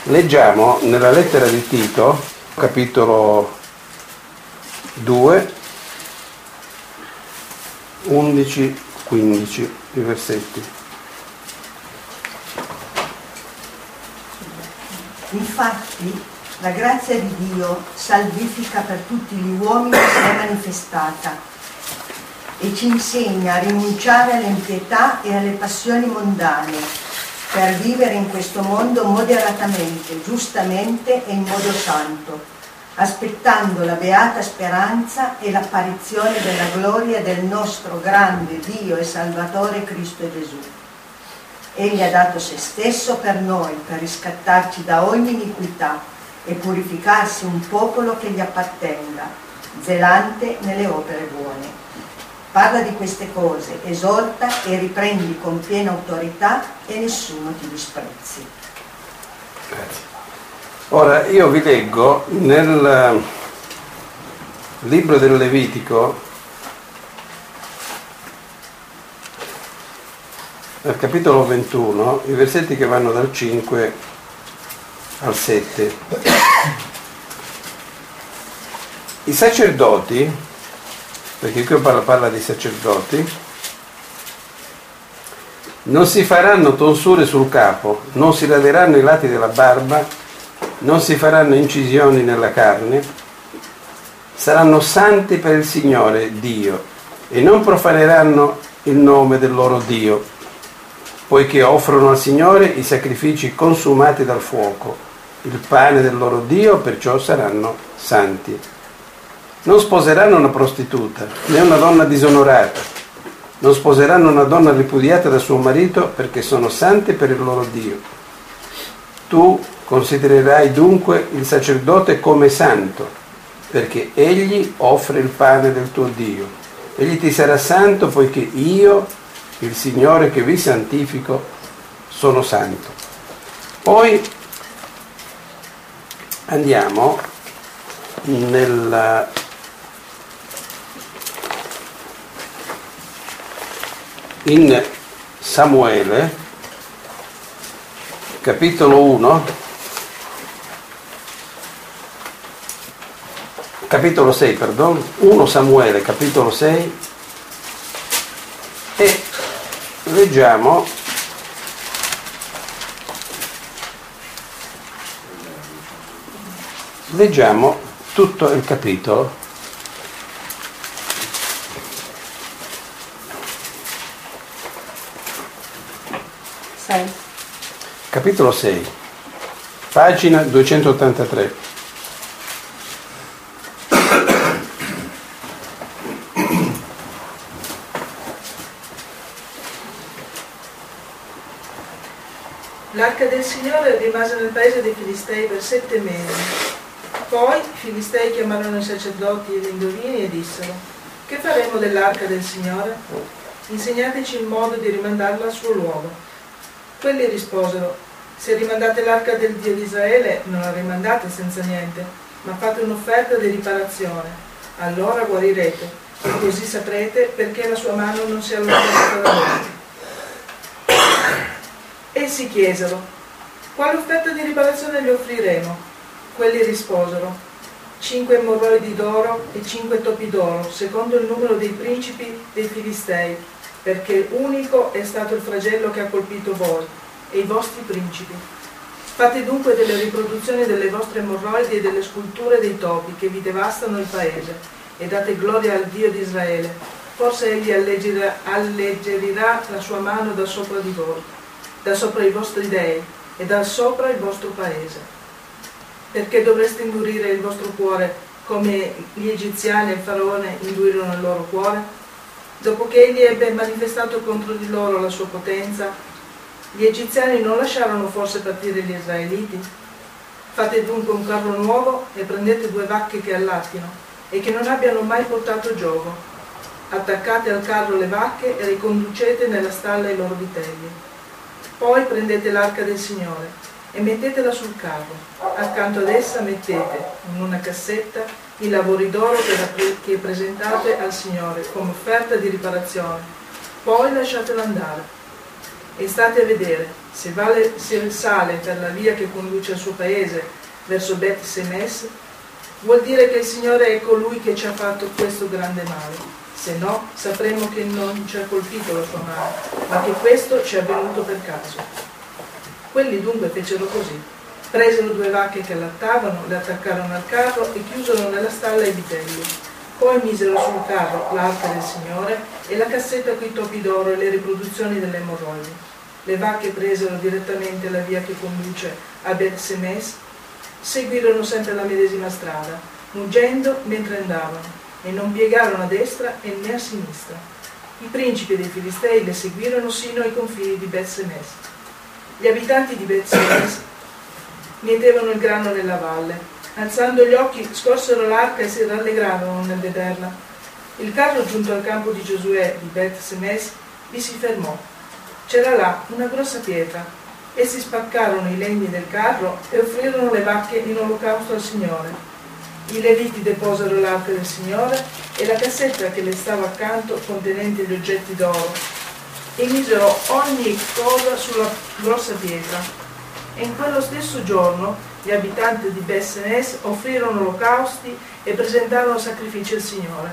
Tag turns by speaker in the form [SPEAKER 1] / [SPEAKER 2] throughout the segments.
[SPEAKER 1] Leggiamo nella lettera di Tito, capitolo 2, 11, 15, i versetti.
[SPEAKER 2] Infatti, la grazia di Dio salvifica per tutti gli uomini si è manifestata e ci insegna a rinunciare all'impietà e alle passioni mondane per vivere in questo mondo moderatamente, giustamente e in modo santo, aspettando la beata speranza e l'apparizione della gloria del nostro grande Dio e Salvatore Cristo Gesù. Egli ha dato se stesso per noi, per riscattarci da ogni iniquità e purificarsi un popolo che gli appartenga, zelante nelle opere buone. Parla di queste cose, esorta e riprendi con piena autorità e nessuno ti disprezzi.
[SPEAKER 1] Grazie. Ora io vi leggo nel libro del Levitico, al capitolo 21, i versetti che vanno dal 5 al 7. I sacerdoti, perché qui parla di sacerdoti, non si faranno tonsure sul capo, non si raderanno i lati della barba, non si faranno incisioni nella carne, saranno santi per il Signore Dio e non profaneranno il nome del loro Dio, poiché offrono al Signore i sacrifici consumati dal fuoco, il pane del loro Dio, perciò saranno santi. Non sposeranno una prostituta, né una donna disonorata, non sposeranno una donna ripudiata da suo marito, perché sono santi per il loro Dio. Tu considererai dunque il sacerdote come santo, perché egli offre il pane del tuo Dio. Egli ti sarà santo, poiché io, il Signore che vi santifico, sono santo. Poi andiamo in Samuele, capitolo 1, capitolo 6, 1 Samuele, capitolo 6, e leggiamo tutto il capitolo. Capitolo 6, pagina 283.
[SPEAKER 3] L'arca del Signore rimase nel paese dei Filistei per 7 mesi. Poi i Filistei chiamarono i sacerdoti e gli indovini e dissero: che faremo dell'arca del Signore? Insegnateci il modo di rimandarla al suo luogo. Quelli risposero: se rimandate l'arca del Dio di Israele, non la rimandate senza niente, ma fate un'offerta di riparazione. Allora guarirete, e così saprete perché la sua mano non si è allontanata da voi. Essi chiesero: quale offerta di riparazione gli offriremo? Quelli risposero: 5 emorroidi d'oro e 5 topi d'oro, secondo il numero dei principi dei Filistei, perché unico è stato il flagello che ha colpito voi e i vostri principi. Fate dunque delle riproduzioni delle vostre emorroidi e delle sculture dei topi che vi devastano il paese, e date gloria al Dio di Israele. Forse egli alleggerirà la sua mano da sopra di voi, da sopra i vostri dei e da sopra il vostro paese. Perché dovreste indurire il vostro cuore come gli egiziani e il faraone indurirono il loro cuore? Dopo che egli ebbe manifestato contro di loro la sua potenza, gli egiziani non lasciarono forse partire gli israeliti? Fate dunque un carro nuovo e prendete 2 vacche che allattino e che non abbiano mai portato giogo. Attaccate al carro le vacche e riconducete nella stalla i loro vitelli. Poi prendete l'arca del Signore e mettetela sul carro. Accanto ad essa mettete, in una cassetta, i lavori d'oro che presentate al Signore come offerta di riparazione. Poi lasciatela andare. E state a vedere, Se sale per la via che conduce al suo paese verso Bet Semes, vuol dire che il Signore è colui che ci ha fatto questo grande male. Se no, sapremo che non ci ha colpito la sua mano, ma che questo ci è avvenuto per caso. Quelli dunque fecero così. Presero 2 vacche che allattavano, le attaccarono al carro e chiusero nella stalla i vitelli. Poi misero sul carro l'arca del Signore e la cassetta coi topi d'oro e le riproduzioni delle emorroidi. Le vacche presero direttamente la via che conduce a Bet Semes, seguirono sempre la medesima strada, muggendo mentre andavano, e non piegarono a destra e né a sinistra. I principi dei Filistei le seguirono sino ai confini di Bet Semes. Gli abitanti di Bet Semes mietevano il grano nella valle. Alzando gli occhi, scorsero l'arca e si rallegrarono nel vederla. Il carro giunto al campo di Giosuè di Bet Semes vi si fermò. C'era là una grossa pietra. Essi spaccarono i legni del carro e offrirono le vacche in olocausto al Signore. I Leviti deposero l'arca del Signore e la cassetta che le stava accanto contenente gli oggetti d'oro e misero ogni cosa sulla grossa pietra. E in quello stesso giorno gli abitanti di Bet Semes offrirono olocausti e presentarono sacrifici al Signore.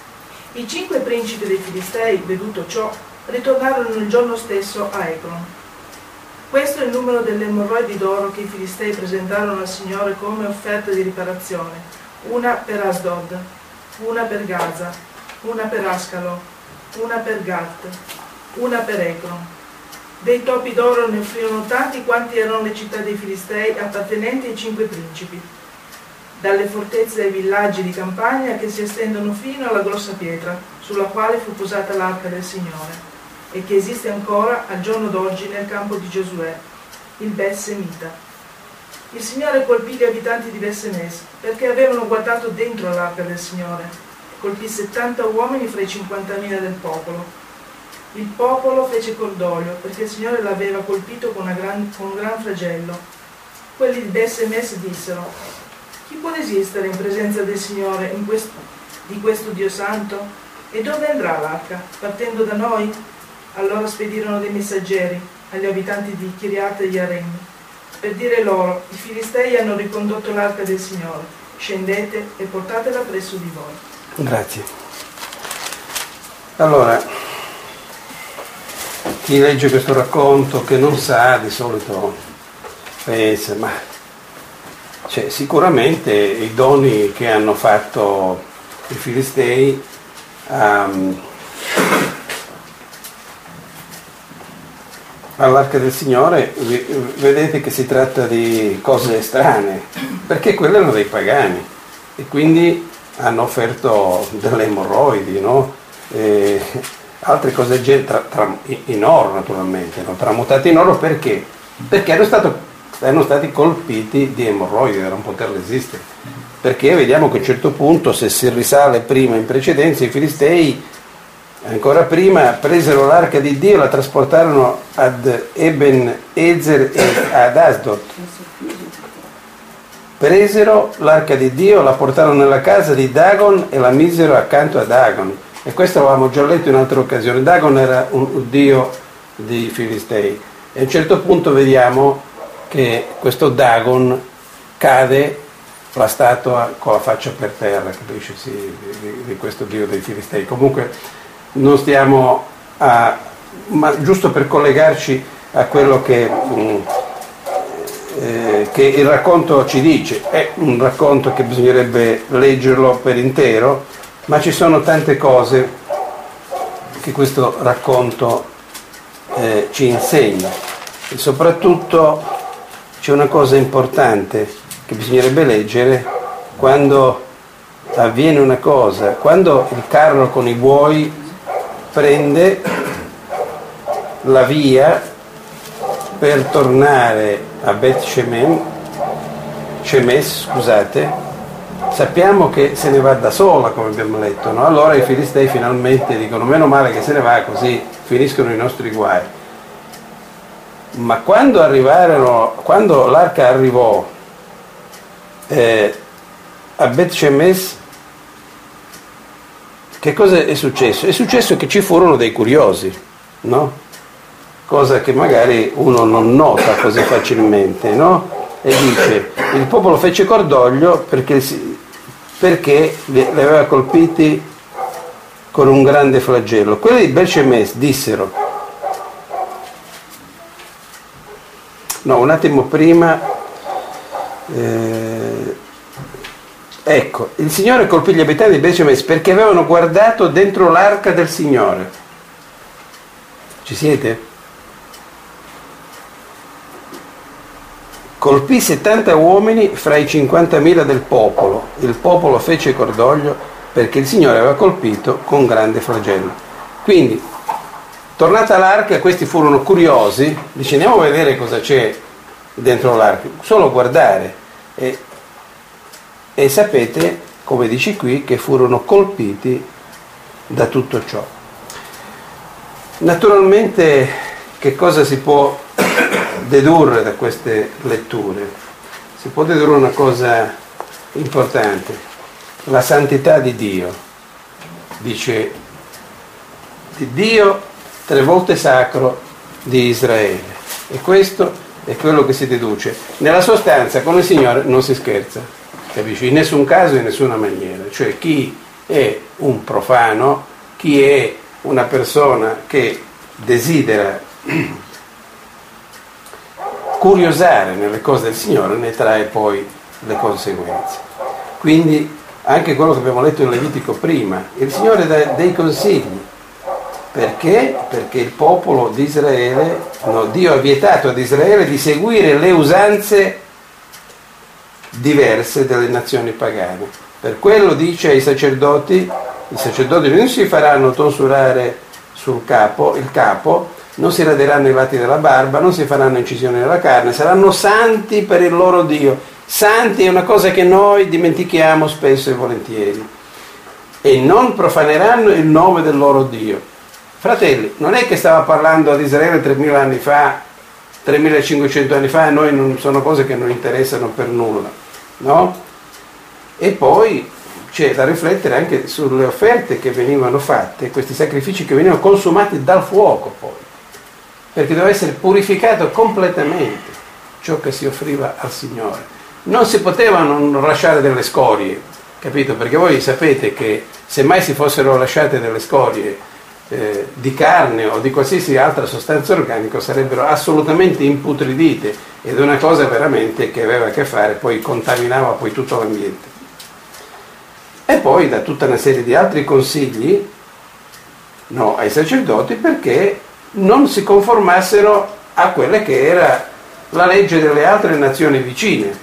[SPEAKER 3] I 5 principi dei Filistei, veduto ciò, ritornarono il giorno stesso a Ecron. Questo è il numero delle emorroidi d'oro che i Filistei presentarono al Signore come offerta di riparazione: una per Asdod, una per Gaza, una per Ascalo, una per Gat, una per Ecron. Dei topi d'oro ne offrirono tanti quanti erano le città dei Filistei appartenenti ai 5 principi, dalle fortezze ai villaggi di campagna che si estendono fino alla grossa pietra sulla quale fu posata l'arca del Signore e che esiste ancora al giorno d'oggi nel campo di Giosuè, il Bet Semita. Il Signore colpì gli abitanti di Bet Semes perché avevano guardato dentro l'arca del Signore. Colpì 70 uomini fra i 50.000 del popolo. Il popolo fece cordoglio perché il Signore l'aveva colpito con un gran flagello. Quelli di Bet Semes dissero: chi può resistere in presenza del Signore di questo Dio santo? E dove andrà l'arca? Partendo da noi? Allora spedirono dei messaggeri agli abitanti di Kiriat Jearim per dire loro: i Filistei hanno ricondotto l'arca del Signore, scendete e portatela presso di voi.
[SPEAKER 1] Grazie. Allora, chi legge questo racconto che non sa, di solito pensa, ma sicuramente i doni che hanno fatto i Filistei all'arca del Signore, vedete che si tratta di cose strane, perché quelli erano dei pagani e quindi hanno offerto delle emorroidi, no? Altre cose in oro, naturalmente, no? Tramutate in oro perché erano stati colpiti di emorroidi da non poter resistere, perché vediamo che a un certo punto, se si risale prima in precedenza, i Filistei ancora prima presero l'arca di Dio, la trasportarono ad Eben Ezer e ad Asdod. Presero l'arca di Dio, la portarono nella casa di Dagon e la misero accanto a Dagon. E questo avevamo già letto in altre occasioni. Dagon era un dio dei Filistei. E a un certo punto vediamo che questo Dagon cade la statua con la faccia per terra, capisci? Sì, di questo dio dei Filistei. Comunque non stiamo ma giusto per collegarci a quello che il racconto ci dice. È un racconto che bisognerebbe leggerlo per intero, ma ci sono tante cose che questo racconto ci insegna, e soprattutto c'è una cosa importante che bisognerebbe leggere quando avviene una cosa, quando il carro con i buoi prende la via per tornare a Bet Shemesh, sappiamo che se ne va da sola, come abbiamo letto, no? Allora i Filistei finalmente dicono: meno male che se ne va, così finiscono i nostri guai. Ma quando l'arca arrivò a Bet Shemesh, che cosa è successo? È successo che ci furono dei curiosi, no? cosa che magari uno non nota così facilmente, no? E dice, il popolo fece cordoglio perché li aveva colpiti con un grande flagello. Quelli di Bet-Shemesh dissero, no, un attimo prima, ecco, il Signore colpì gli abitanti di Bet-Shemesh perché avevano guardato dentro l'arca del Signore. Ci siete? Colpì 70 uomini fra i 50.000 del popolo. Il popolo fece cordoglio perché il Signore aveva colpito con grande flagello. Quindi, tornata l'arca, questi furono curiosi, dice andiamo a vedere cosa c'è dentro l'arca, solo guardare. E sapete, come dice qui, che furono colpiti da tutto ciò. Naturalmente, che cosa si può dedurre da queste letture? Si può dedurre una cosa importante, la santità di Dio. Dice, di Dio 3 volte sacro di Israele. E questo è quello che si deduce. Nella sostanza, con il Signore non si scherza, capisci? In nessun caso, in nessuna maniera. Cioè, chi è un profano, chi è una persona che desidera curiosare nelle cose del Signore, ne trae poi le conseguenze. Quindi anche quello che abbiamo letto in Levitico prima, il Signore dà dei consigli. Perché? Perché il popolo di Israele, no, Dio ha vietato ad Israele di seguire le usanze diverse delle nazioni pagane. Per quello dice ai sacerdoti, i sacerdoti non si faranno tonsurare sul capo, il capo, non si raderanno i lati della barba, non si faranno incisioni nella carne, saranno santi per il loro Dio. Santi è una cosa che noi dimentichiamo spesso e volentieri. E non profaneranno il nome del loro Dio. Fratelli, non è che stava parlando ad Israele 3.000 anni fa, 3.500 anni fa, e noi non sono cose che non interessano per nulla, no? E poi c'è da riflettere anche sulle offerte che venivano fatte, questi sacrifici che venivano consumati dal fuoco poi, perché doveva essere purificato completamente ciò che si offriva al Signore. Non si potevano non lasciare delle scorie, capito? Perché voi sapete che se mai si fossero lasciate delle scorie di carne o di qualsiasi altra sostanza organica sarebbero assolutamente imputridite, ed è una cosa veramente che aveva a che fare, poi contaminava poi tutto l'ambiente. E poi da tutta una serie di altri consigli, no, ai sacerdoti, perché non si conformassero a quella che era la legge delle altre nazioni vicine.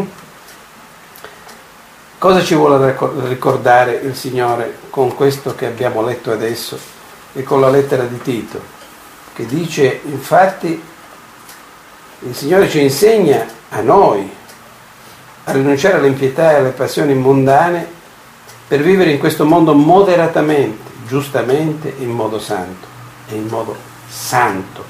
[SPEAKER 1] Cosa ci vuole ricordare il Signore con questo che abbiamo letto adesso e con la lettera di Tito, che dice, infatti, il Signore ci insegna a noi a rinunciare all'impietà e alle passioni mondane per vivere in questo mondo moderatamente, giustamente, in modo santo, e in modo santo.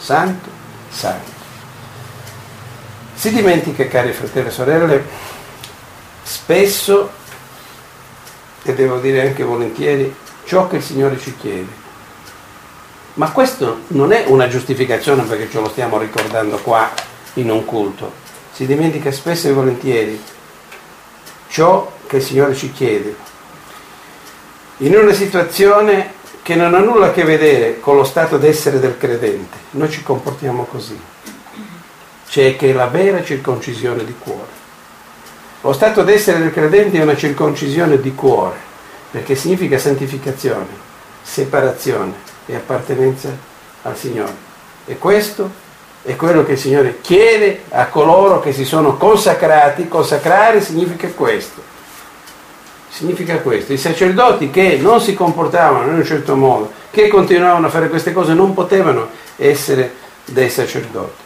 [SPEAKER 1] Si dimentica, cari fratelli e sorelle, spesso, e devo dire anche volentieri, ciò che il Signore ci chiede. Ma questo non è una giustificazione perché ce lo stiamo ricordando qua in un culto. Si dimentica spesso e volentieri ciò che il Signore ci chiede. In una situazione che non ha nulla a che vedere con lo stato d'essere del credente, noi ci comportiamo così. C'è che è la vera circoncisione di cuore. Lo stato d'essere del credente è una circoncisione di cuore, perché significa santificazione, separazione e appartenenza al Signore. E questo è quello che il Signore chiede a coloro che si sono consacrati. Consacrare significa questo. Significa questo. I sacerdoti che non si comportavano in un certo modo, che continuavano a fare queste cose, non potevano essere dei sacerdoti.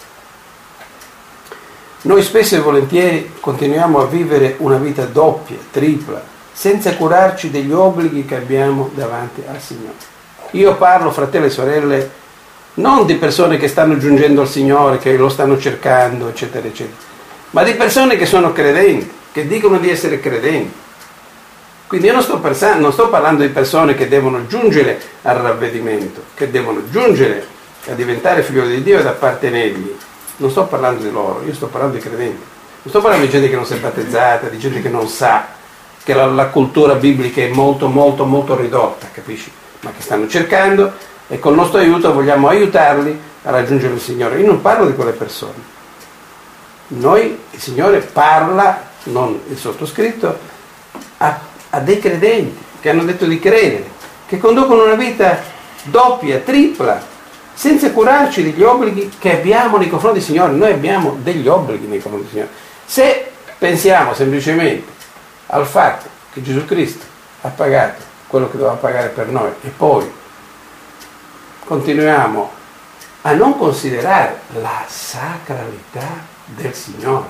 [SPEAKER 1] Noi spesso e volentieri continuiamo a vivere una vita doppia, tripla, senza curarci degli obblighi che abbiamo davanti al Signore. Io parlo, fratelli e sorelle, non di persone che stanno giungendo al Signore, che lo stanno cercando, eccetera, eccetera, ma di persone che sono credenti, che dicono di essere credenti. Quindi io non sto parlando di persone che devono giungere al ravvedimento, che devono giungere a diventare figlioli di Dio ed appartenergli. Non sto parlando di loro, io sto parlando di credenti. Non sto parlando di gente che non si è battezzata, di gente che non sa, che la cultura biblica è molto molto molto ridotta, capisci? Ma che stanno cercando e col nostro aiuto vogliamo aiutarli a raggiungere il Signore. Io non parlo di quelle persone. Il Signore parla, non il sottoscritto, a dei credenti che hanno detto di credere, che conducono una vita doppia, tripla, senza curarci degli obblighi che abbiamo nei confronti del Signore. Noi abbiamo degli obblighi nei confronti del Signore. Se pensiamo semplicemente al fatto che Gesù Cristo ha pagato quello che doveva pagare per noi e poi continuiamo a non considerare la sacralità del Signore,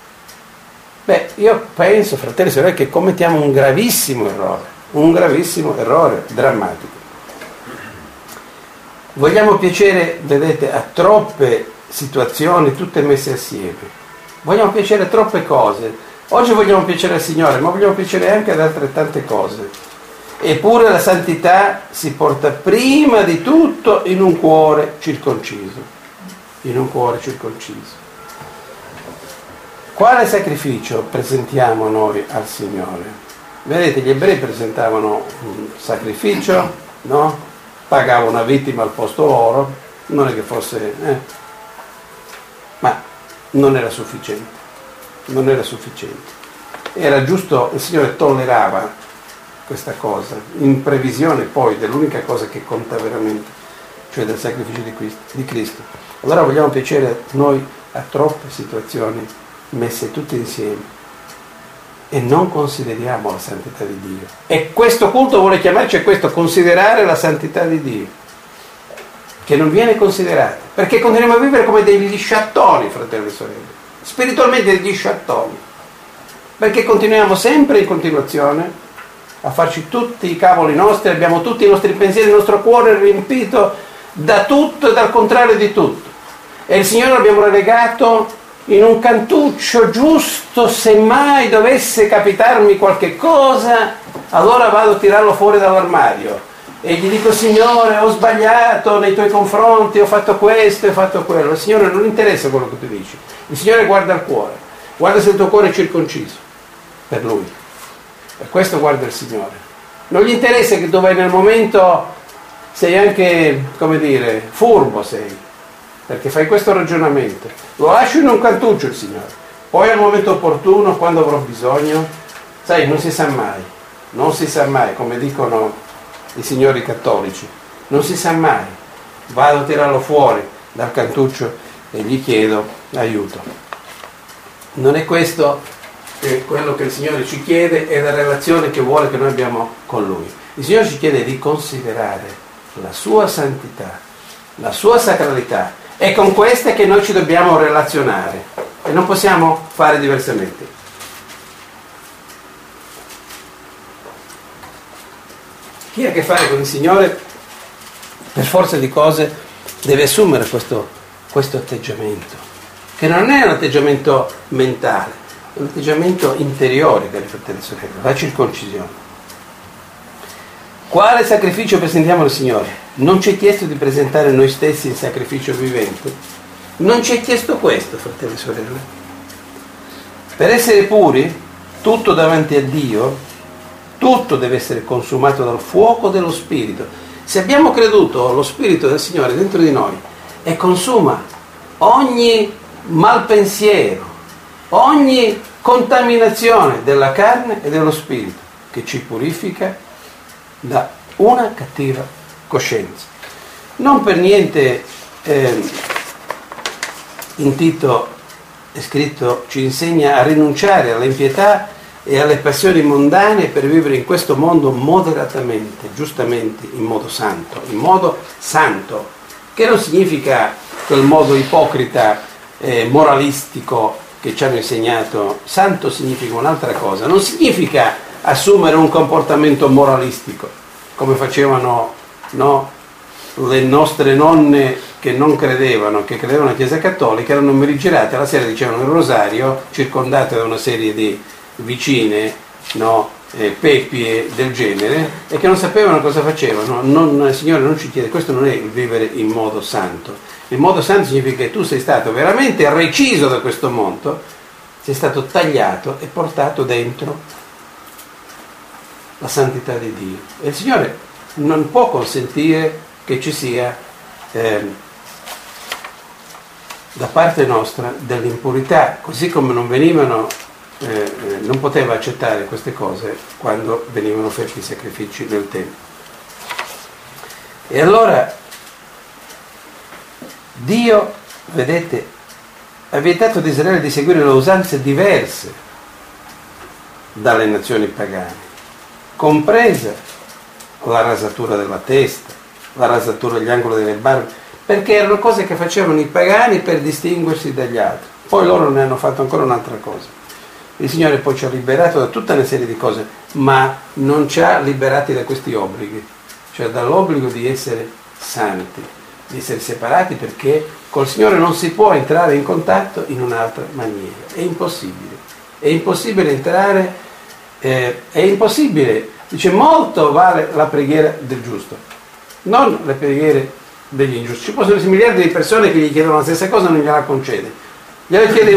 [SPEAKER 1] io penso, fratelli e sorelle, che commettiamo un gravissimo errore drammatico. Vogliamo piacere, vedete, a troppe situazioni tutte messe assieme. Vogliamo piacere a troppe cose. Oggi vogliamo piacere al Signore, ma vogliamo piacere anche ad altrettante cose. Eppure la santità si porta prima di tutto in un cuore circonciso. In un cuore circonciso. Quale sacrificio presentiamo noi al Signore? Vedete, gli ebrei presentavano un sacrificio, no? Pagavano una vittima al posto loro, non è che fosse... ma non era sufficiente. Non era sufficiente. Era giusto, il Signore tollerava questa cosa, in previsione poi dell'unica cosa che conta veramente, cioè del sacrificio di Cristo. Allora vogliamo piacere noi a troppe situazioni messe tutte insieme e non consideriamo la santità di Dio. E questo culto vuole chiamarci a questo, considerare la santità di Dio, che non viene considerata, perché continuiamo a vivere come degli sciattoni, fratelli e sorelle, spiritualmente degli sciattoni, perché continuiamo sempre in continuazione a farci tutti i cavoli nostri, abbiamo tutti i nostri pensieri, il nostro cuore riempito da tutto e dal contrario di tutto, e il Signore l'abbiamo relegato in un cantuccio giusto, se mai dovesse capitarmi qualche cosa, allora vado a tirarlo fuori dall'armadio e gli dico: Signore, ho sbagliato nei tuoi confronti, ho fatto questo e ho fatto quello. Il Signore non interessa quello che tu dici, il Signore guarda il cuore, guarda se il tuo cuore è circonciso per Lui, e questo guarda il Signore. Non gli interessa che tu vai nel momento, sei anche, come dire, furbo sei, perché fai questo ragionamento, lo lascio in un cantuccio il Signore, poi al momento opportuno, quando avrò bisogno, sai, non si sa mai, come dicono i signori cattolici, non si sa mai, vado a tirarlo fuori dal cantuccio e gli chiedo aiuto. Non è questo quello che il Signore ci chiede, è la relazione che vuole che noi abbiamo con Lui. Il Signore ci chiede di considerare la sua santità, la sua sacralità, è con queste che noi ci dobbiamo relazionare e non possiamo fare diversamente. Chi ha a che fare con il Signore, per forza di cose, deve assumere questo atteggiamento, che non è un atteggiamento mentale, è un atteggiamento interiore, cari fratelli e sorelle, la circoncisione. Quale sacrificio presentiamo al Signore? Non ci è chiesto di presentare noi stessi in sacrificio vivente? Non ci è chiesto questo, fratelli e sorelle? Per essere puri, tutto davanti a Dio, tutto deve essere consumato dal fuoco dello Spirito. Se abbiamo creduto allo Spirito del Signore dentro di noi e consuma ogni malpensiero, ogni contaminazione della carne e dello Spirito, che ci purifica da una cattiva coscienza. Non per niente in Tito è scritto: ci insegna a rinunciare all'impietà e alle passioni mondane per vivere in questo mondo moderatamente, giustamente, in modo santo, che non significa quel modo ipocrita moralistico che ci hanno insegnato. Santo significa un'altra cosa, non significa assumere un comportamento moralistico come facevano, no, le nostre nonne che non credevano, che credevano alla Chiesa Cattolica, erano morigirate, alla sera dicevano il rosario circondate da una serie di vicine, no, peppie del genere e che non sapevano cosa facevano. Il Signore non ci chiede, questo non è il vivere in modo santo. Il modo santo significa che tu sei stato veramente reciso da questo mondo, sei stato tagliato e portato dentro la santità di Dio. E il Signore non può consentire che ci sia da parte nostra dell'impurità, così come non poteva accettare queste cose quando venivano offerti i sacrifici nel Tempio. E allora Dio, vedete, ha vietato ad Israele di seguire le usanze diverse dalle nazioni pagane, compresa la rasatura della testa, la rasatura degli angoli delle barbe, perché erano cose che facevano i pagani per distinguersi dagli altri. Poi loro ne hanno fatto ancora un'altra cosa. Il Signore poi ci ha liberato da tutta una serie di cose, ma non ci ha liberati da questi obblighi, cioè dall'obbligo di essere santi, di essere separati, perché col Signore non si può entrare in contatto in un'altra maniera. È impossibile. È impossibile entrare, è impossibile. Dice, molto vale la preghiera del giusto, non le preghiere degli ingiusti. Ci possono essere miliardi di persone che gli chiedono la stessa cosa e non gliela concede. Gliela chiede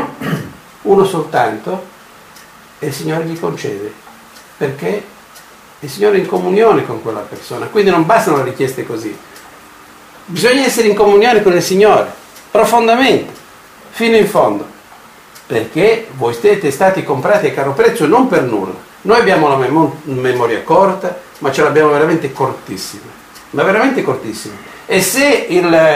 [SPEAKER 1] uno soltanto, e il Signore gli concede, perché il Signore è in comunione con quella persona. Quindi non bastano le richieste così. Bisogna essere in comunione con il Signore, profondamente, fino in fondo, perché voi siete stati comprati a caro prezzo non per nulla. Noi abbiamo la memoria corta, ma ce l'abbiamo veramente cortissima, ma veramente cortissima. E se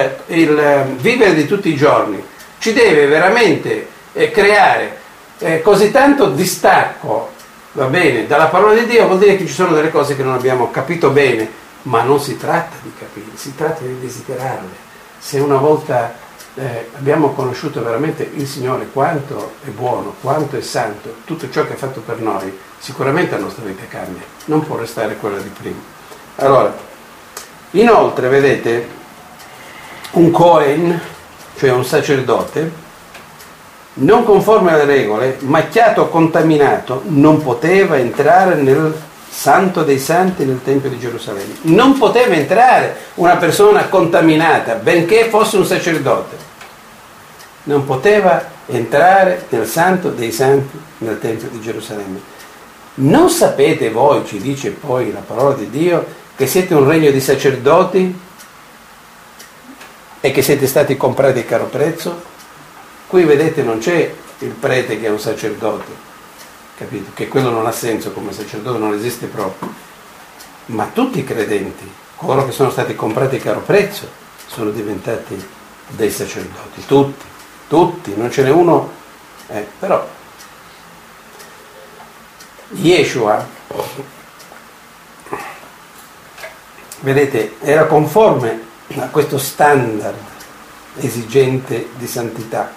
[SPEAKER 1] il vivere di tutti i giorni ci deve veramente creare così tanto distacco, va bene, dalla parola di Dio, vuol dire che ci sono delle cose che non abbiamo capito bene, ma non si tratta di capire, si tratta di desiderarle. Se una volta abbiamo conosciuto veramente il Signore, quanto è buono, quanto è santo, tutto ciò che ha fatto per noi, sicuramente la nostra vita cambia, non può restare quella di prima. Allora, inoltre, vedete, un Cohen, cioè un sacerdote, non conforme alle regole, macchiato o contaminato, non poteva entrare nel Santo dei Santi nel Tempio di Gerusalemme. Non poteva entrare una persona contaminata, benché fosse un sacerdote. Non poteva entrare nel Santo dei Santi nel Tempio di Gerusalemme. Non sapete voi, ci dice poi la parola di Dio, che siete un regno di sacerdoti e che siete stati comprati a caro prezzo? Qui vedete non c'è il prete che è un sacerdote, capito? Che quello non ha senso come sacerdote, non esiste proprio. Ma tutti i credenti, coloro che sono stati comprati a caro prezzo, sono diventati dei sacerdoti, tutti, non ce n'è uno, però Yeshua, vedete, era conforme a questo standard esigente di santità,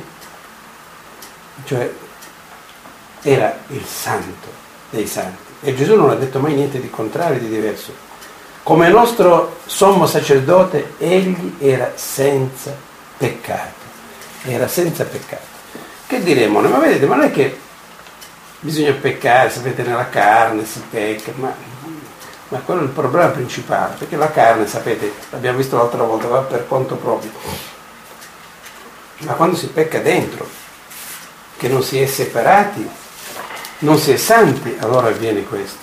[SPEAKER 1] cioè era il santo dei santi, e Gesù non ha detto mai niente di contrario, di diverso. Come nostro sommo sacerdote egli era senza peccato, Che diremo? Ma vedete, ma non è che bisogna peccare, sapete, nella carne si pecca, ma quello è il problema principale, perché la carne, sapete, l'abbiamo visto l'altra volta, va per conto proprio. Ma quando si pecca dentro, che non si è separati, non si è santi, allora avviene questo.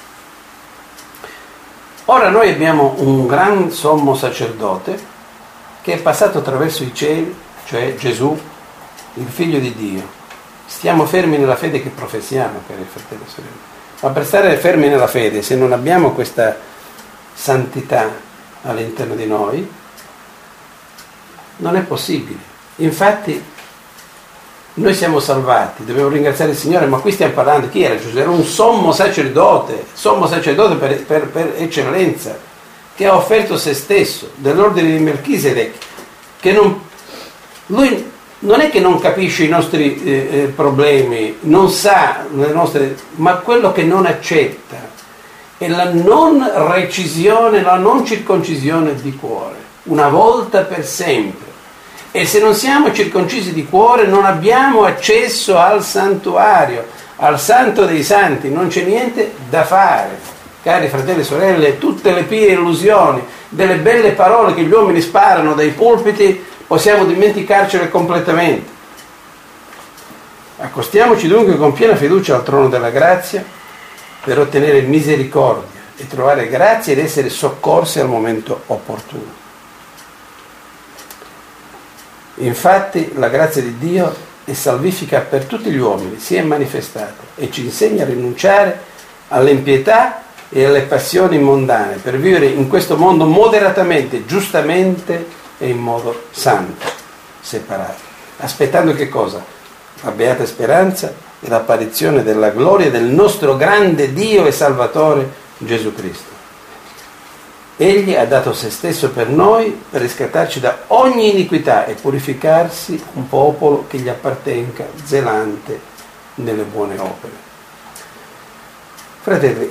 [SPEAKER 1] Ora noi abbiamo un gran sommo sacerdote che è passato attraverso i cieli, cioè Gesù, il Figlio di Dio. Stiamo fermi nella fede che professiamo, cari fratelli e sorelle. Ma per stare fermi nella fede, se non abbiamo questa santità all'interno di noi, non è possibile. Infatti, noi siamo salvati, dobbiamo ringraziare il Signore, ma qui stiamo parlando, chi era Gesù? Era un sommo sacerdote per eccellenza, che ha offerto se stesso, dell'ordine di Melchisedec, che lui non è che non capisce i nostri problemi, non sa le nostre, ma quello che non accetta è la non recisione, la non circoncisione di cuore, una volta per sempre. E se non siamo circoncisi di cuore non abbiamo accesso al santuario, al Santo dei Santi, non c'è niente da fare. Cari fratelli e sorelle, tutte le pie illusioni delle belle parole che gli uomini sparano dai pulpiti possiamo dimenticarcele completamente. Accostiamoci dunque con piena fiducia al trono della grazia per ottenere misericordia e trovare grazia ed essere soccorsi al momento opportuno. Infatti la grazia di Dio è salvifica per tutti gli uomini, si è manifestata e ci insegna a rinunciare all'impietà e alle passioni mondane per vivere in questo mondo moderatamente, giustamente e in modo santo, separato, aspettando che cosa? La beata speranza e l'apparizione della gloria del nostro grande Dio e Salvatore Gesù Cristo. Egli ha dato se stesso per noi per riscattarci da ogni iniquità e purificarsi un popolo che gli appartenga, zelante nelle buone opere. Fratelli,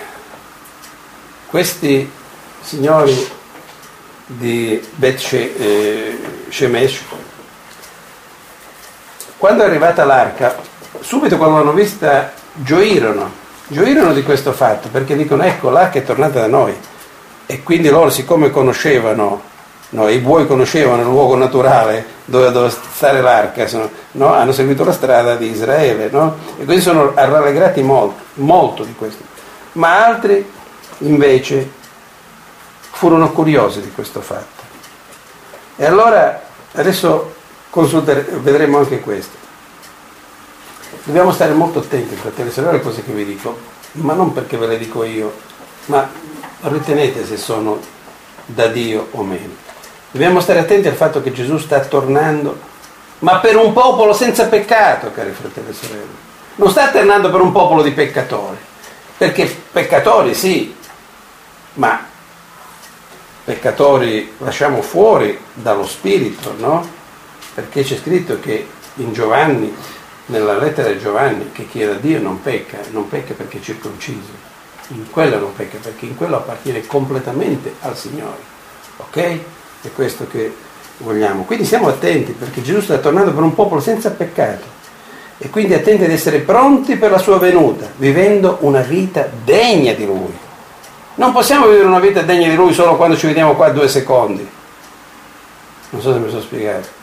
[SPEAKER 1] questi signori di Bet Shemesh, quando è arrivata l'arca, subito quando l'hanno vista gioirono di questo fatto, perché dicono: ecco, l'arca è tornata da noi. E quindi loro, siccome conoscevano, i buoi conoscevano il luogo naturale dove doveva stare l'arca, no? Hanno seguito la strada di Israele, no? E quindi sono rallegrati molto di questo. Ma altri invece furono curiosi di questo fatto. E allora adesso vedremo anche questo. Dobbiamo stare molto attenti, fratelli e sorelle, alle cose che vi dico, ma non perché ve le dico io, ma ritenete se sono da Dio o meno. Dobbiamo stare attenti al fatto che Gesù sta tornando, ma per un popolo senza peccato, cari fratelli e sorelle. Non sta tornando per un popolo di peccatori, perché peccatori sì, ma peccatori lasciamo fuori dallo spirito, no? Perché c'è scritto che in Giovanni, nella lettera di Giovanni, che chi è da Dio non pecca perché è circonciso. In quello non pecca, perché in quello appartiene completamente al Signore. Ok? È questo che vogliamo. Quindi siamo attenti, perché Gesù sta tornando per un popolo senza peccato. E quindi attenti ad essere pronti per la sua venuta, vivendo una vita degna di Lui. Non possiamo vivere una vita degna di Lui solo quando ci vediamo qua 2 secondi. Non so se mi sono spiegato.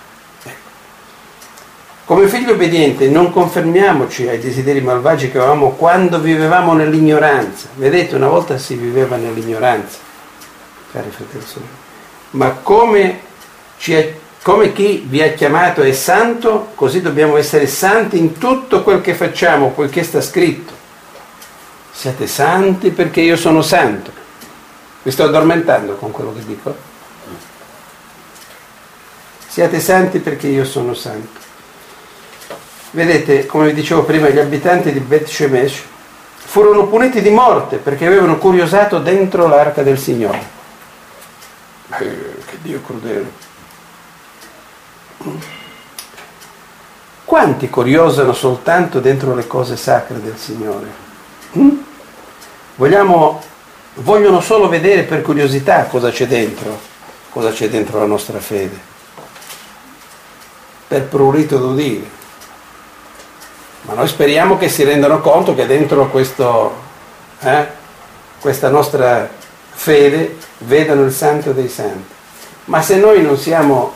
[SPEAKER 1] Come figli obbedienti non confermiamoci ai desideri malvagi che avevamo quando vivevamo nell'ignoranza. Vedete, una volta si viveva nell'ignoranza, cari fratelli e sorelle. Ma come chi vi ha chiamato è santo, così dobbiamo essere santi in tutto quel che facciamo, poiché sta scritto: siate santi perché io sono santo. Vi sto addormentando con quello che dico? Siate santi perché io sono santo. Vedete, come vi dicevo prima, gli abitanti di Bet Shemesh furono puniti di morte perché avevano curiosato dentro l'arca del Signore. Che Dio crudele. Quanti curiosano soltanto dentro le cose sacre del Signore? Vogliono solo vedere per curiosità cosa c'è dentro la nostra fede, per prurito d'udire. Ma noi speriamo che si rendano conto che dentro questa nostra fede vedano il Santo dei Santi. Ma se noi non siamo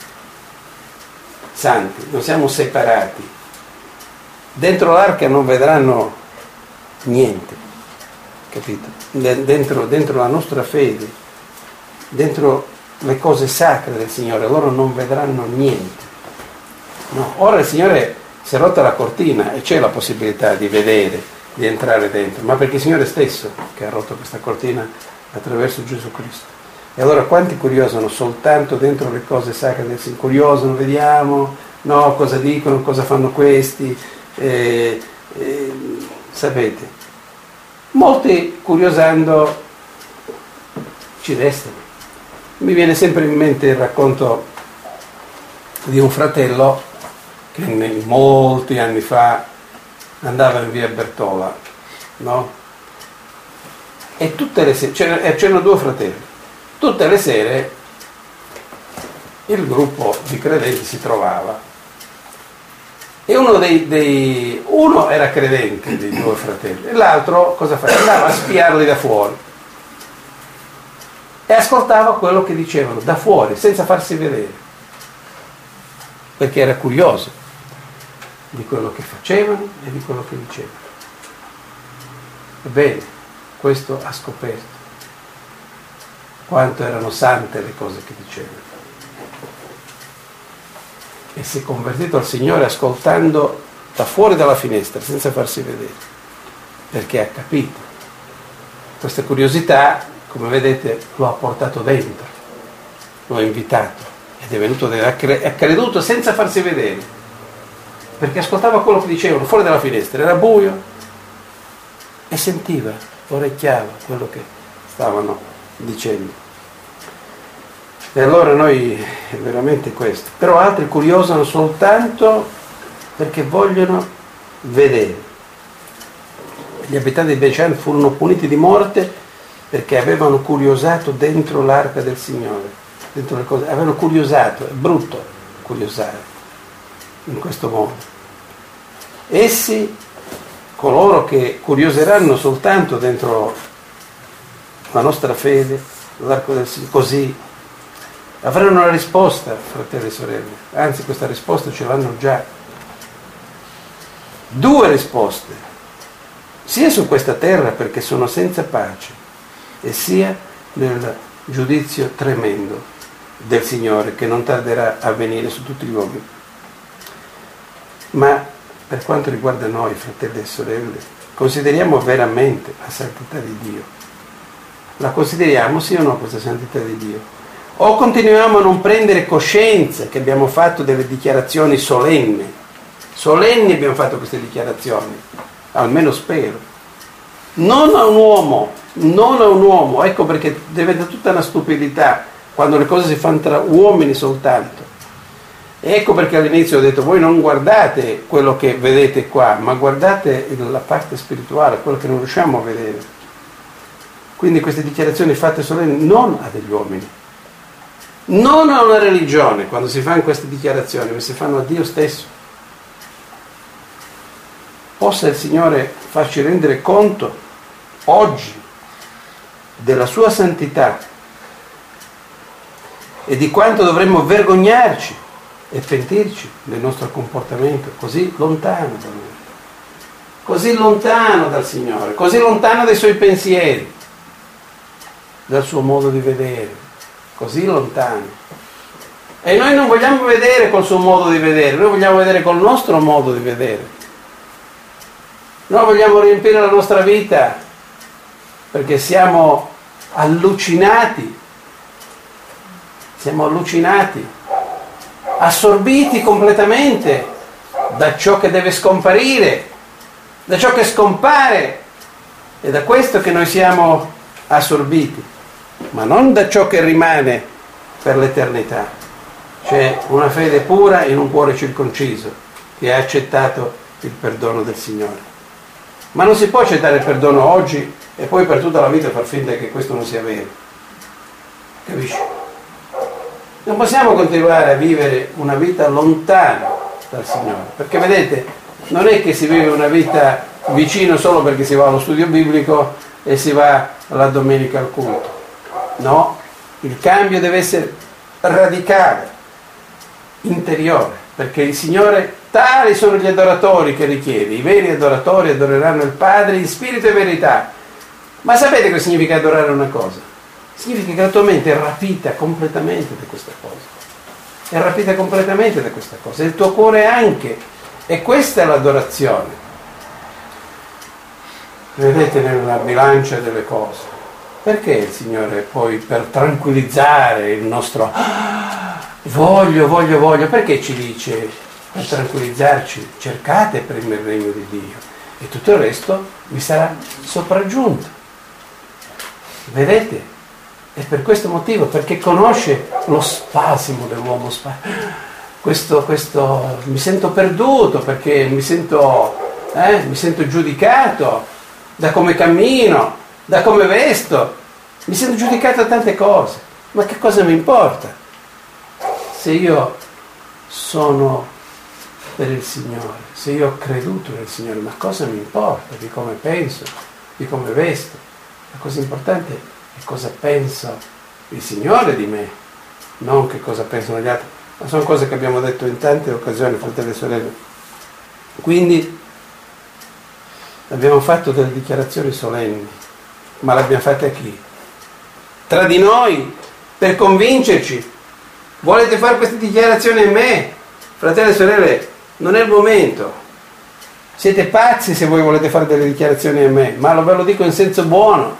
[SPEAKER 1] santi, non siamo separati, dentro l'arca non vedranno niente, capito? Dentro la nostra fede, dentro le cose sacre del Signore, loro non vedranno niente. No, ora il Signore si è rotta la cortina e c'è la possibilità di vedere, di entrare dentro, ma perché il Signore stesso che ha rotto questa cortina attraverso Gesù Cristo. E allora quanti curiosano soltanto dentro le cose sacre del Signore? Curiosano, vediamo, no, cosa dicono, cosa fanno questi, sapete, molti curiosando ci restano. Mi viene sempre in mente il racconto di un fratello che molti anni fa andava in via Bertola, no? E tutte le sere, c'erano 2 fratelli, tutte le sere il gruppo di credenti si trovava E uno era credente dei due fratelli, e l'altro cosa faceva? Andava a spiarli da fuori e ascoltava quello che dicevano da fuori, senza farsi vedere, perché era curioso di quello che facevano e di quello che dicevano. Ebbene, questo ha scoperto quanto erano sante le cose che dicevano. E si è convertito al Signore ascoltando da fuori dalla finestra, senza farsi vedere, perché ha capito. Questa curiosità, come vedete, lo ha portato dentro, lo ha invitato ed è venuto, ha creduto senza farsi vedere, perché ascoltava quello che dicevano fuori dalla finestra, era buio e sentiva, orecchiava quello che stavano dicendo. E allora noi è veramente questo. Però altri curiosano soltanto perché vogliono vedere. Gli abitanti di Bethshan furono puniti di morte perché avevano curiosato dentro l'arca del Signore, dentro le cose, avevano curiosato, è brutto curiosare in questo modo. Essi, coloro che curioseranno soltanto dentro la nostra fede, l'arca del Signore, così avranno una risposta, fratelli e sorelle, anzi questa risposta ce l'hanno già. 2 risposte, sia su questa terra perché sono senza pace, e sia nel giudizio tremendo del Signore che non tarderà a venire su tutti gli uomini. Ma per quanto riguarda noi, fratelli e sorelle, consideriamo veramente la santità di Dio? La consideriamo sì o no questa santità di Dio? O continuiamo a non prendere coscienza che abbiamo fatto delle dichiarazioni solenni abbiamo fatto queste dichiarazioni, almeno spero, non a un uomo, ecco perché diventa tutta una stupidità quando le cose si fanno tra uomini soltanto. Ecco perché all'inizio ho detto, voi non guardate quello che vedete qua, ma guardate la parte spirituale, quello che non riusciamo a vedere. Quindi queste dichiarazioni fatte solenni non a degli uomini, non a una religione, quando si fanno queste dichiarazioni, ma si fanno a Dio stesso. Possa il Signore farci rendere conto oggi della sua santità e di quanto dovremmo vergognarci e pentirci del nostro comportamento così lontano da Lui, così lontano dal Signore, così lontano dai Suoi pensieri, dal Suo modo di vedere, così lontano. E noi non vogliamo vedere col Suo modo di vedere, noi vogliamo vedere col nostro modo di vedere. Noi vogliamo riempire la nostra vita perché siamo allucinati, assorbiti completamente da ciò che deve scomparire, da ciò che scompare, è da questo che noi siamo assorbiti, ma non da ciò che rimane per l'eternità. C'è una fede pura in un cuore circonciso che ha accettato il perdono del Signore. Ma non si può accettare il perdono oggi e poi per tutta la vita far finta che questo non sia vero. Capisci? Non possiamo continuare a vivere una vita lontana dal Signore, perché vedete, non è che si vive una vita vicino solo perché si va allo studio biblico e si va la domenica al culto. No, il cambio deve essere radicale, interiore, perché il Signore, tali sono gli adoratori che richiede. I veri adoratori adoreranno il Padre in spirito e verità. Ma sapete cosa significa adorare una cosa? Significa che la tua mente è rapita completamente da questa cosa. È rapita completamente da questa cosa. E il tuo cuore anche. E questa è l'adorazione. Vedete nella bilancia delle cose. Perché il Signore poi, per tranquillizzare il nostro voglio, perché ci dice, per tranquillizzarci, cercate prima il regno di Dio e tutto il resto vi sarà sopraggiunto. Vedete? È per questo motivo, perché conosce lo spasimo dell'uomo. Questo mi sento perduto, perché mi sento giudicato da come cammino, da come vesto, mi sento giudicato da tante cose. Ma che cosa mi importa? Se io sono per il Signore, se io ho creduto nel Signore, ma cosa mi importa di come penso, di come vesto? La cosa importante è cosa pensa il Signore di me, non che cosa pensano gli altri. Ma sono cose che abbiamo detto in tante occasioni, fratelli e sorelle. Quindi abbiamo fatto delle dichiarazioni solenni, ma le abbiamo fatte a chi? Tra di noi, per convincerci. Volete fare queste dichiarazioni a me? Fratelli e sorelle, non è il momento. Siete pazzi se voi volete fare delle dichiarazioni a me, ma ve lo dico in senso buono.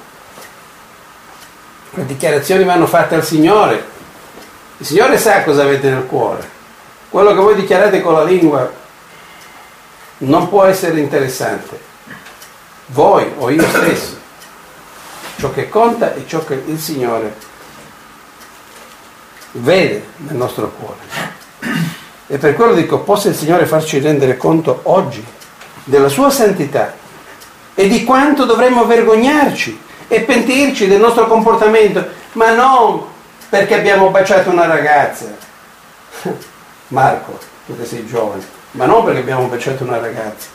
[SPEAKER 1] Le dichiarazioni vanno fatte al Signore. Il Signore sa cosa avete nel cuore. Quello che voi dichiarate con la lingua non può essere interessante. Voi o io stesso. Ciò che conta è ciò che il Signore vede nel nostro cuore. E per quello dico, possa il Signore farci rendere conto oggi della sua santità e di quanto dovremmo vergognarci e pentirci del nostro comportamento, ma non perché abbiamo baciato una ragazza, Marco, tu che sei giovane, ma non perché abbiamo baciato una ragazza,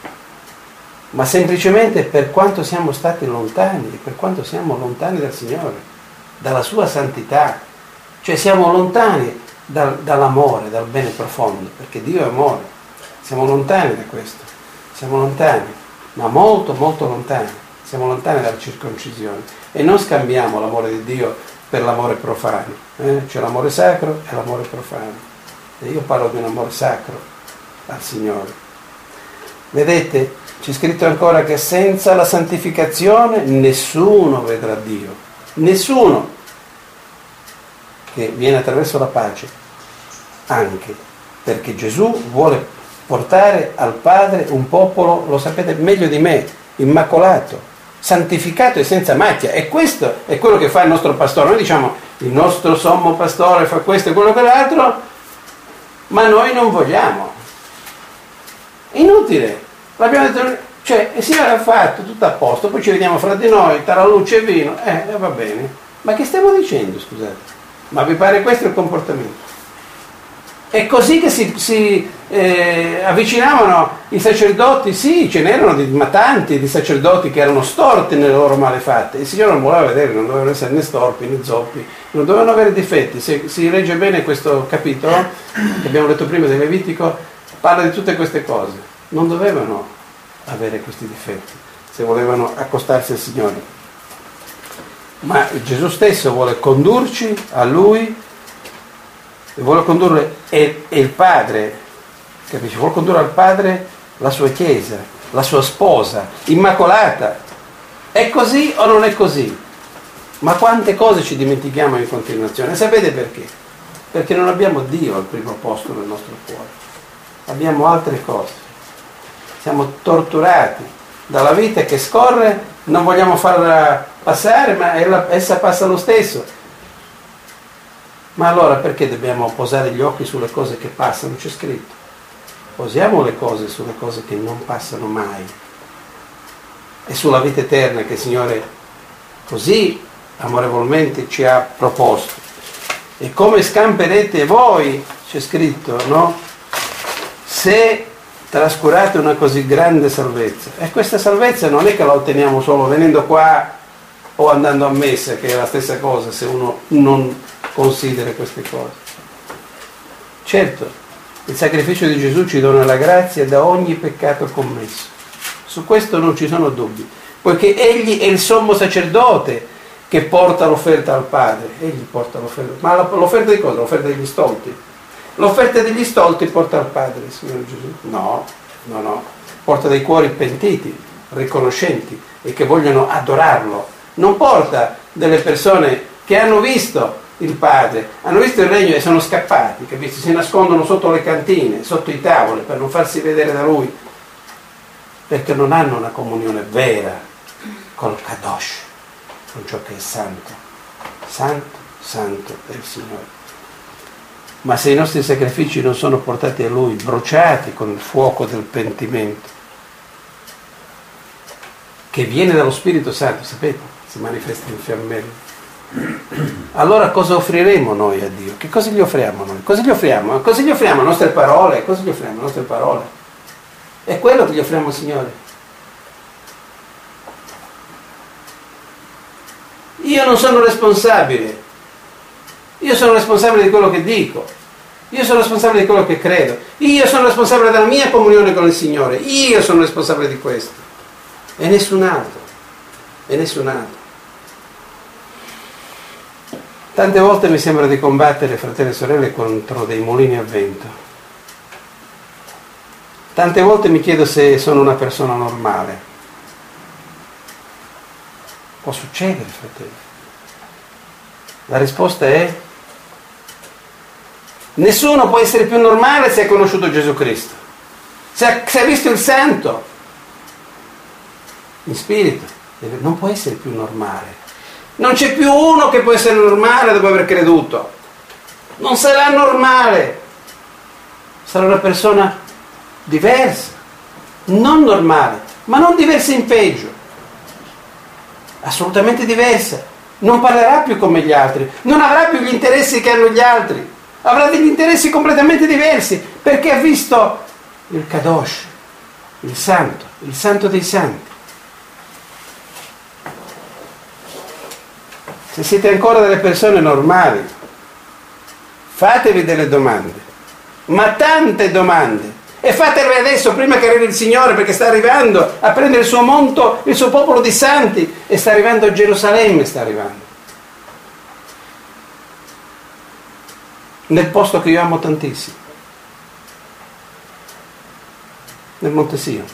[SPEAKER 1] ma semplicemente per quanto siamo stati lontani e per quanto siamo lontani dal Signore, dalla sua santità, cioè siamo lontani dall'amore, dal bene profondo, perché Dio è amore, siamo lontani da questo, siamo lontani, ma molto molto lontani, siamo lontani dalla circoncisione e non scambiamo l'amore di Dio per l'amore profano, c'è l'amore sacro e l'amore profano, e io parlo di un amore sacro al Signore. Vedete, c'è scritto ancora che senza la santificazione nessuno vedrà Dio, nessuno, che viene attraverso la pace, anche perché Gesù vuole portare al Padre un popolo, lo sapete meglio di me, immacolato, santificato e senza macchia. E questo è quello che fa il nostro pastore. Noi diciamo il nostro sommo pastore fa questo e quello e quell'altro, ma noi non vogliamo. È inutile. L'abbiamo detto, cioè il Signore ha fatto tutto a posto, poi ci vediamo fra di noi, tra luce e vino, va bene. Ma che stiamo dicendo, scusate? Ma vi pare questo il comportamento? È così che si avvicinavano i sacerdoti, sì, ce n'erano tanti di sacerdoti che erano storti nelle loro malefatte. Il Signore non voleva vedere, non dovevano essere né storpi né zoppi, non dovevano avere difetti. Se si legge bene questo capitolo, che abbiamo letto prima del Levitico, parla di tutte queste cose. Non dovevano avere questi difetti se volevano accostarsi al Signore. Ma Gesù stesso vuole condurci a Lui, e vuole condurre e il Padre, capisci? Vuole condurre al Padre la sua Chiesa, la sua sposa, immacolata. È così o non è così? Ma quante cose ci dimentichiamo in continuazione. Sapete perché? Perché non abbiamo Dio al primo posto nel nostro cuore. Abbiamo altre cose. Siamo torturati dalla vita che scorre, non vogliamo farla passare, ma essa passa lo stesso. Ma allora perché dobbiamo posare gli occhi sulle cose che passano? C'è scritto. Posiamo le cose sulle cose che non passano mai. E sulla vita eterna che il Signore così amorevolmente ci ha proposto. E come scamperete voi, c'è scritto, no? Se trascurate una così grande salvezza. E questa salvezza non è che la otteniamo solo venendo qua o andando a messa, che è la stessa cosa se uno non considera queste cose. Certo, il sacrificio di Gesù ci dona la grazia da ogni peccato commesso. Su questo non ci sono dubbi, poiché Egli è il sommo sacerdote che porta l'offerta al Padre. Egli porta l'offerta. Ma l'offerta di cosa? L'offerta degli stolti. L'offerta degli stolti porta al Padre, Signore Gesù? No. Porta dei cuori pentiti, riconoscenti e che vogliono adorarlo. Non porta delle persone che hanno visto il Padre, hanno visto il regno e sono scappati, capisci? Si nascondono sotto le cantine, sotto i tavoli per non farsi vedere da Lui, perché non hanno una comunione vera col Kadosh, con ciò che è santo. Santo è il Signore. Ma se i nostri sacrifici non sono portati a Lui, bruciati con il fuoco del pentimento, che viene dallo Spirito Santo, sapete, si manifesta in fiammelle, Allora cosa offriremo noi a Dio? Che cosa gli offriamo noi? Cosa gli offriamo? Cosa gli offriamo? Le nostre parole? Cosa gli offriamo? Le nostre parole? È quello che gli offriamo al Signore. Io non sono responsabile. Io sono responsabile di quello che dico. Io sono responsabile di quello che credo. Io sono responsabile della mia comunione con il Signore. Io sono responsabile di questo. E nessun altro. E nessun altro. Tante volte mi sembra di combattere, fratelli e sorelle, contro dei mulini a vento. Tante volte mi chiedo se sono una persona normale. Può succedere, fratelli. La risposta è: nessuno può essere più normale se ha conosciuto Gesù Cristo. Se ha visto il Santo in spirito, non può essere più normale. Non c'è più uno che può essere normale dopo aver creduto. Non sarà normale. Sarà una persona diversa, non normale, ma non diversa in peggio. Assolutamente diversa. Non parlerà più come gli altri, non avrà più gli interessi che hanno gli altri, avrà degli interessi completamente diversi, perché ha visto il Kadosh, il Santo dei Santi. Se siete ancora delle persone normali, fatevi delle domande, ma tante domande, e fatele adesso prima che arrivi il Signore, perché sta arrivando a prendere il suo monto, il suo popolo di santi, e sta arrivando a Gerusalemme, sta arrivando. Nel posto che io amo tantissimo, nel Monte Sion.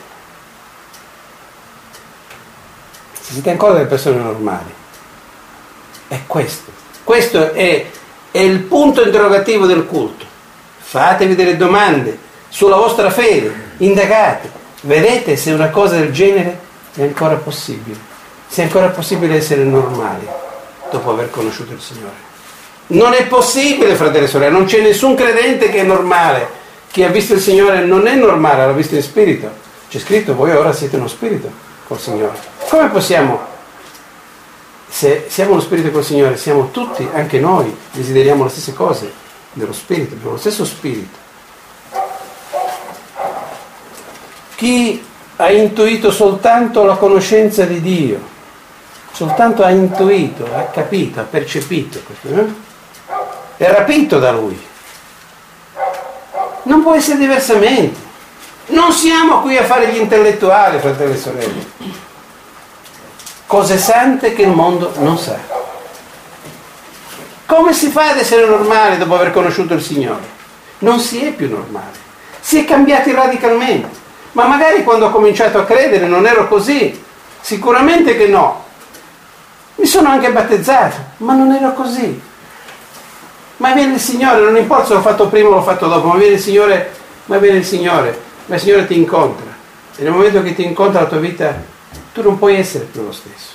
[SPEAKER 1] Se siete ancora delle persone normali, è questo è il punto interrogativo del culto. Fatevi delle domande sulla vostra fede, indagate, vedete se una cosa del genere è ancora possibile, se è ancora possibile essere normali dopo aver conosciuto il Signore. Non è possibile, fratelli e sorelle, non c'è nessun credente che è normale. Chi ha visto il Signore non è normale, l'ha visto in spirito. C'è scritto: voi ora siete uno spirito col Signore. Come possiamo? Se siamo uno spirito col Signore, siamo tutti, anche noi, desideriamo le stesse cose dello spirito, abbiamo lo stesso spirito. Chi ha intuito soltanto la conoscenza di Dio, soltanto ha intuito, ha capito, ha percepito questo, è rapito da Lui. Non può essere diversamente. Non siamo qui a fare gli intellettuali, fratelli e sorelle. Cose sante che il mondo non sa. Come si fa ad essere normali dopo aver conosciuto il Signore? Non si è più normali. Si è cambiati radicalmente. Ma magari quando ho cominciato a credere non ero così. Sicuramente che no. Mi sono anche battezzato, ma non ero così. Ma viene il Signore, non importa se l'ho fatto prima o l'ho fatto dopo, ma viene il Signore, ma il Signore ti incontra. E nel momento che ti incontra la tua vita, tu non puoi essere più lo stesso.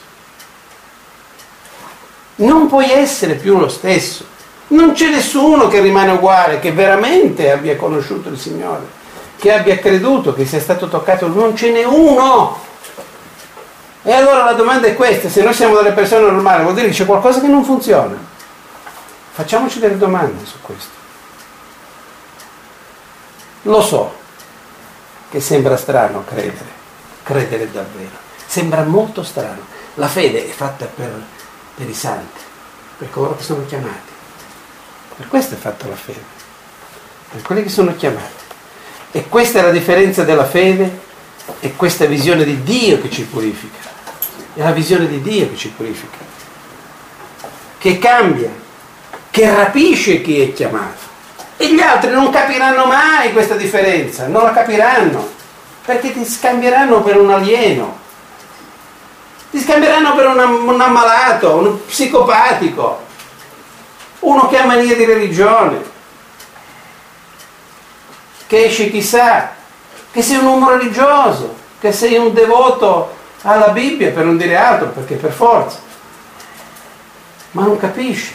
[SPEAKER 1] Non puoi essere più lo stesso. Non c'è nessuno che rimane uguale, che veramente abbia conosciuto il Signore, che abbia creduto, che sia stato toccato. Non ce n'è uno. E allora la domanda è questa: se noi siamo delle persone normali, vuol dire che c'è qualcosa che non funziona. Facciamoci delle domande su questo. Lo so che sembra strano credere davvero. Sembra molto strano. La fede è fatta per i santi, per coloro che sono chiamati. Per questo è fatta la fede, per quelli che sono chiamati. E questa è la differenza della fede e questa visione di Dio che ci purifica. È la visione di Dio che ci purifica, che cambia, che rapisce chi è chiamato. E gli altri non capiranno mai questa differenza, non la capiranno, perché ti scambieranno per un alieno. Ti scambieranno per un ammalato, un psicopatico, uno che ha mania di religione, che esce chissà, che sei un uomo religioso, che sei un devoto alla Bibbia, per non dire altro, perché per forza. Ma non capisce,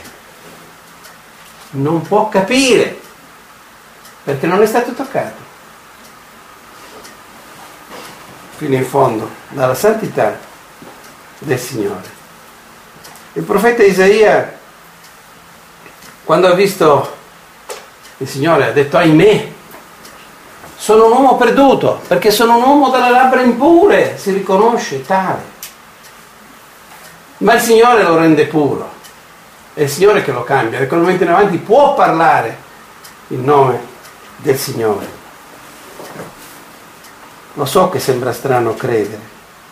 [SPEAKER 1] non può capire, perché non è stato toccato. Fino in fondo, dalla santità del Signore. Il profeta Isaia, quando ha visto il Signore, ha detto: ahimè, sono un uomo perduto, perché sono un uomo dalle labbra impure, si riconosce tale. Ma il Signore lo rende puro, è il Signore che lo cambia, da quel momento in avanti può parlare il nome del Signore. Lo so che sembra strano credere,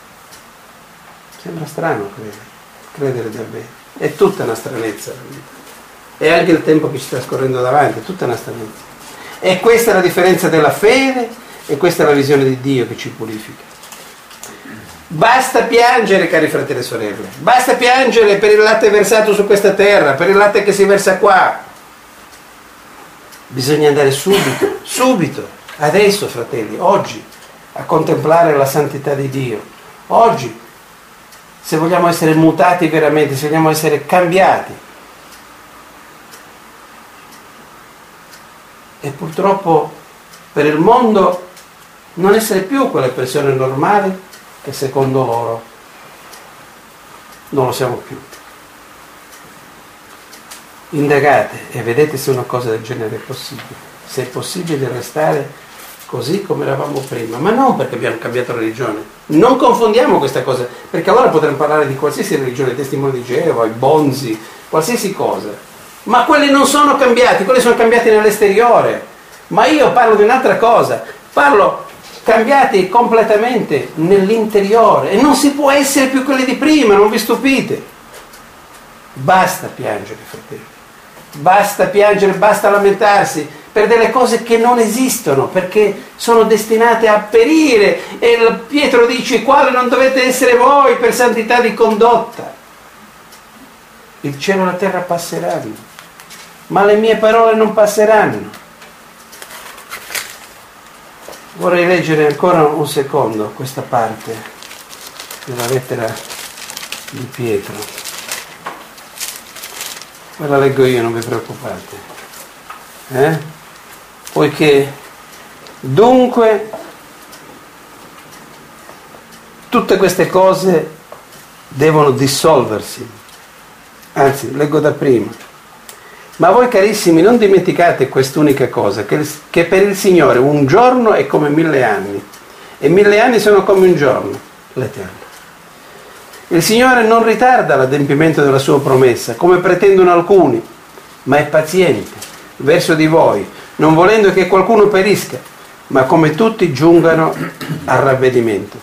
[SPEAKER 1] credere davvero, è tutta una stranezza la vita, e anche il tempo che ci sta scorrendo davanti è tutta una stranezza. E questa è la differenza della fede, e questa è la visione di Dio che ci purifica. Basta piangere, cari fratelli e sorelle, basta piangere per il latte versato su questa terra, per il latte che si versa qua. Bisogna andare subito, adesso, fratelli, oggi, a contemplare la santità di Dio. Oggi, se vogliamo essere mutati veramente, se vogliamo essere cambiati. E purtroppo per il mondo non essere più quelle persone normali che secondo loro non lo siamo più. Indagate e vedete se una cosa del genere è possibile, se è possibile restare così come eravamo prima, ma non perché abbiamo cambiato religione. Non confondiamo questa cosa, perché allora potremmo parlare di qualsiasi religione, i testimoni di Geova, i bonzi, qualsiasi cosa, ma quelli non sono cambiati, quelli sono cambiati nell'esteriore. Ma io parlo di un'altra cosa, parlo cambiati completamente nell'interiore, e non si può essere più quelli di prima, non vi stupite. Basta piangere, fratelli, basta piangere, basta lamentarsi per delle cose che non esistono, perché sono destinate a perire. E Pietro dice: quale non dovete essere voi per santità di condotta. Il cielo e la terra passeranno, ma le mie parole non passeranno. Vorrei leggere ancora un secondo questa parte della lettera di Pietro. Ve la leggo io, non vi preoccupate. Poiché dunque tutte queste cose devono dissolversi. Anzi, leggo da prima. Ma voi carissimi non dimenticate quest'unica cosa, che per il Signore un giorno è come 1000 anni, e 1000 anni sono come un giorno, l'Eterno. Il Signore non ritarda l'adempimento della sua promessa, come pretendono alcuni, ma è paziente verso di voi, non volendo che qualcuno perisca, ma come tutti giungano al ravvedimento.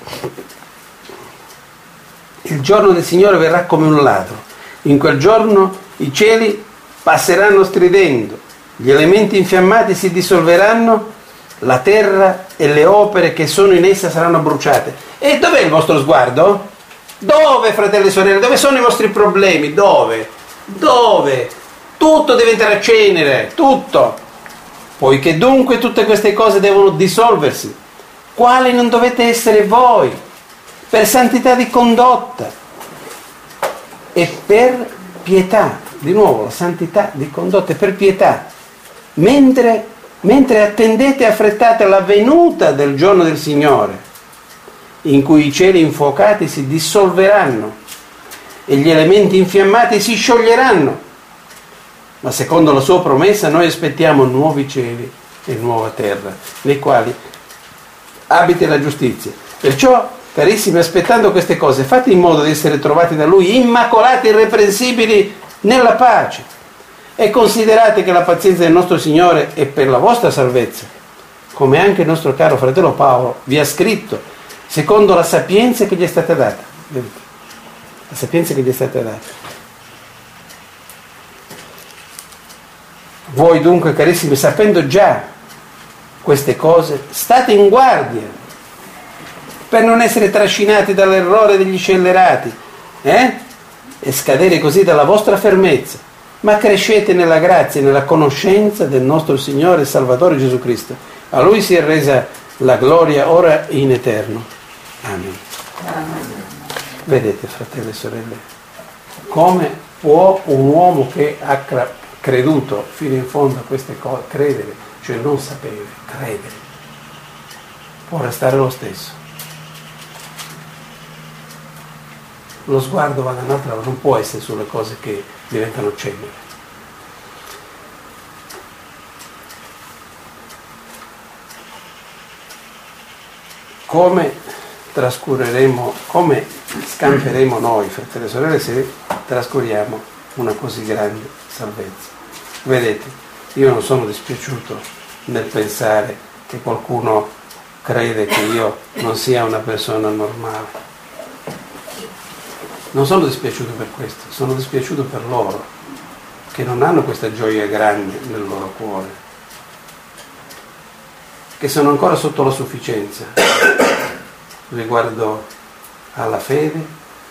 [SPEAKER 1] Il giorno del Signore verrà come un ladro. In quel giorno i cieli passeranno stridendo, gli elementi infiammati si dissolveranno, la terra e le opere che sono in essa saranno bruciate. E dov'è il vostro sguardo? Dove, fratelli e sorelle? Dove sono i vostri problemi? Dove? Tutto diventerà cenere, tutto. Poiché dunque tutte queste cose devono dissolversi, quali non dovete essere voi, per santità di condotta e per pietà. Di nuovo, la santità di condotta e per pietà, mentre attendete e affrettate la venuta del giorno del Signore, in cui i cieli infuocati si dissolveranno e gli elementi infiammati si scioglieranno. Ma secondo la sua promessa noi aspettiamo nuovi cieli e nuova terra, nei quali abiti la giustizia. Perciò, carissimi, aspettando queste cose, fate in modo di essere trovati da Lui immacolati e irreprensibili nella pace, e considerate che la pazienza del nostro Signore è per la vostra salvezza, come anche il nostro caro fratello Paolo vi ha scritto, secondo la sapienza che gli è stata data. Vedete? La sapienza che gli è stata data. Voi dunque, carissimi, sapendo già queste cose, state in guardia per non essere trascinati dall'errore degli scellerati, e scadere così dalla vostra fermezza, ma crescete nella grazia e nella conoscenza del nostro Signore e Salvatore Gesù Cristo. A Lui si è resa la gloria ora e in eterno. Amen. Vedete, fratelli e sorelle, come può un uomo che ha creduto fino in fondo a queste cose, credere, cioè non sapere, credere, può restare lo stesso? lo sguardo va da un'altra parte, non può essere sulle cose che diventano cenere. Come trascureremo, come scamperemo noi, fratelli e sorelle, se trascuriamo una così grande salvezza? Vedete, io non sono dispiaciuto nel pensare che qualcuno crede che io non sia una persona normale. Non sono dispiaciuto per questo, sono dispiaciuto per loro, che non hanno questa gioia grande nel loro cuore, che sono ancora sotto la sufficienza riguardo alla fede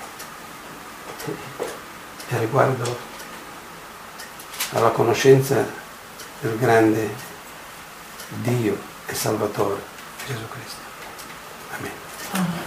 [SPEAKER 1] e riguardo alla conoscenza del grande Dio e Salvatore Gesù Cristo. Amen.